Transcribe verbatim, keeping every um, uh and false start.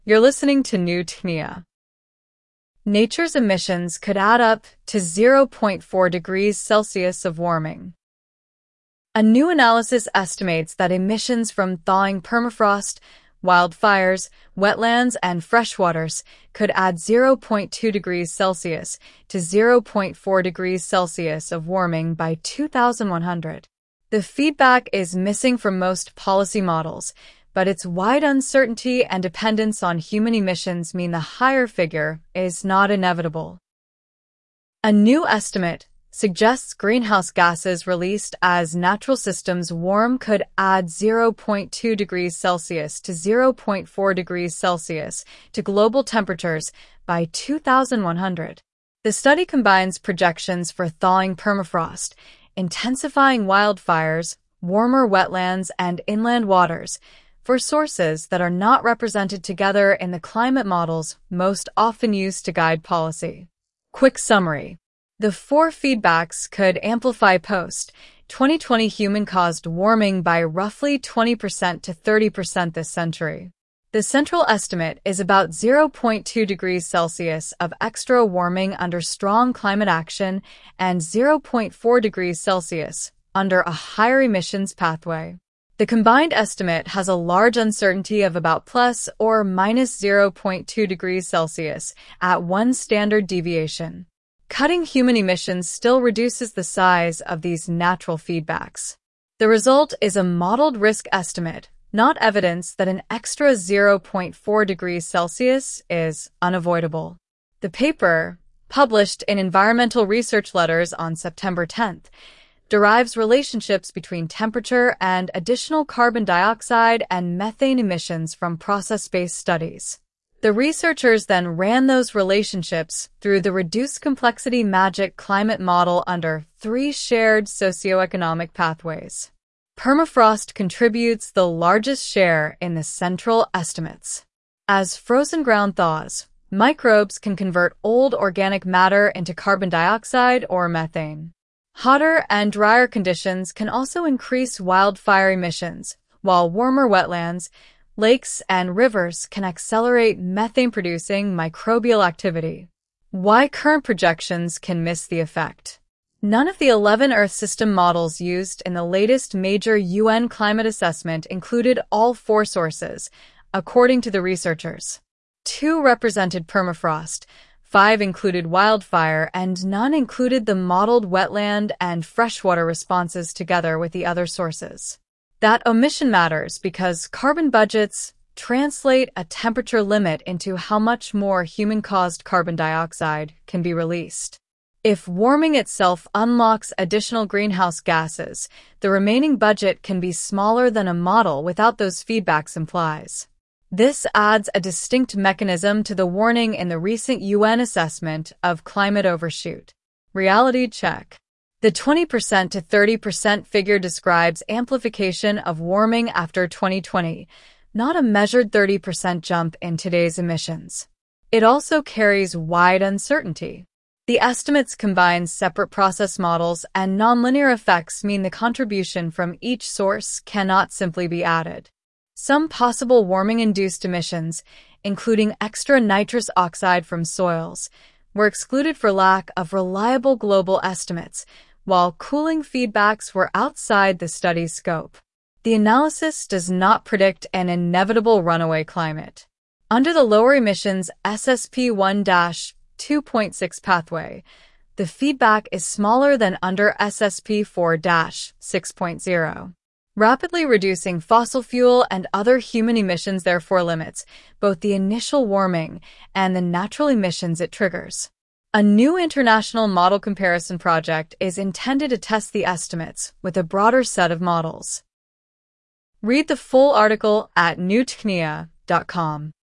You're listening to New Technia. Nature's emissions could add up to zero point four degrees Celsius of warming. A new analysis estimates that emissions from thawing permafrost, wildfires, wetlands, and freshwaters could add zero point two degrees Celsius to zero point four degrees Celsius of warming by two thousand one hundred. The feedback is missing from most policy models, but its wide uncertainty and dependence on human emissions mean the higher figure is not inevitable. A new estimate suggests greenhouse gases released as natural systems warm could add zero point two degrees Celsius to zero point four degrees Celsius to global temperatures by two thousand one hundred. The study combines projections for thawing permafrost, intensifying wildfires, warmer wetlands, and inland waters for sources that are not represented together in the climate models most often used to guide policy. Quick summary. The four feedbacks could amplify post twenty twenty human-caused warming by roughly twenty percent to thirty percent this century. The central estimate is about zero point two degrees Celsius of extra warming under strong climate action and zero point four degrees Celsius under a higher emissions pathway. The combined estimate has a large uncertainty of about plus or minus zero point two degrees Celsius at one standard deviation. Cutting human emissions still reduces the size of these natural feedbacks. The result is a modeled risk estimate, not evidence that an extra zero point four degrees Celsius is unavoidable. The paper, published in Environmental Research Letters on September tenth, derives relationships between temperature and additional carbon dioxide and methane emissions from process-based studies. The researchers then ran those relationships through the reduced complexity MAGIC climate model under three shared socioeconomic pathways. Permafrost contributes the largest share in the central estimates. As frozen ground thaws, microbes can convert old organic matter into carbon dioxide or methane. Hotter and drier conditions can also increase wildfire emissions, while warmer wetlands, lakes, and rivers can accelerate methane-producing microbial activity. Why current projections can miss the effect? None of the eleven Earth system models used in the latest major U N climate assessment included all four sources, according to the researchers. Two represented permafrost, five included wildfire, and none included the modeled wetland and freshwater responses together with the other sources. That omission matters because carbon budgets translate a temperature limit into how much more human-caused carbon dioxide can be released. If warming itself unlocks additional greenhouse gases, the remaining budget can be smaller than a model without those feedbacks implies. This adds a distinct mechanism to the warning in the recent U N assessment of climate overshoot. Reality check. The twenty percent to thirty percent figure describes amplification of warming after twenty twenty, not a measured thirty percent jump in today's emissions. It also carries wide uncertainty. The estimates combine separate process models, and nonlinear effects mean the contribution from each source cannot simply be added. Some possible warming-induced emissions, including extra nitrous oxide from soils, were excluded for lack of reliable global estimates, while cooling feedbacks were outside the study's scope. The analysis does not predict an inevitable runaway climate. Under the lower emissions S S P one dash two point six pathway, the feedback is smaller than under S S P four dash six point zero. Rapidly reducing fossil fuel and other human emissions therefore limits both the initial warming and the natural emissions it triggers. A new international model comparison project is intended to test the estimates with a broader set of models. Read the full article at new technia dot com.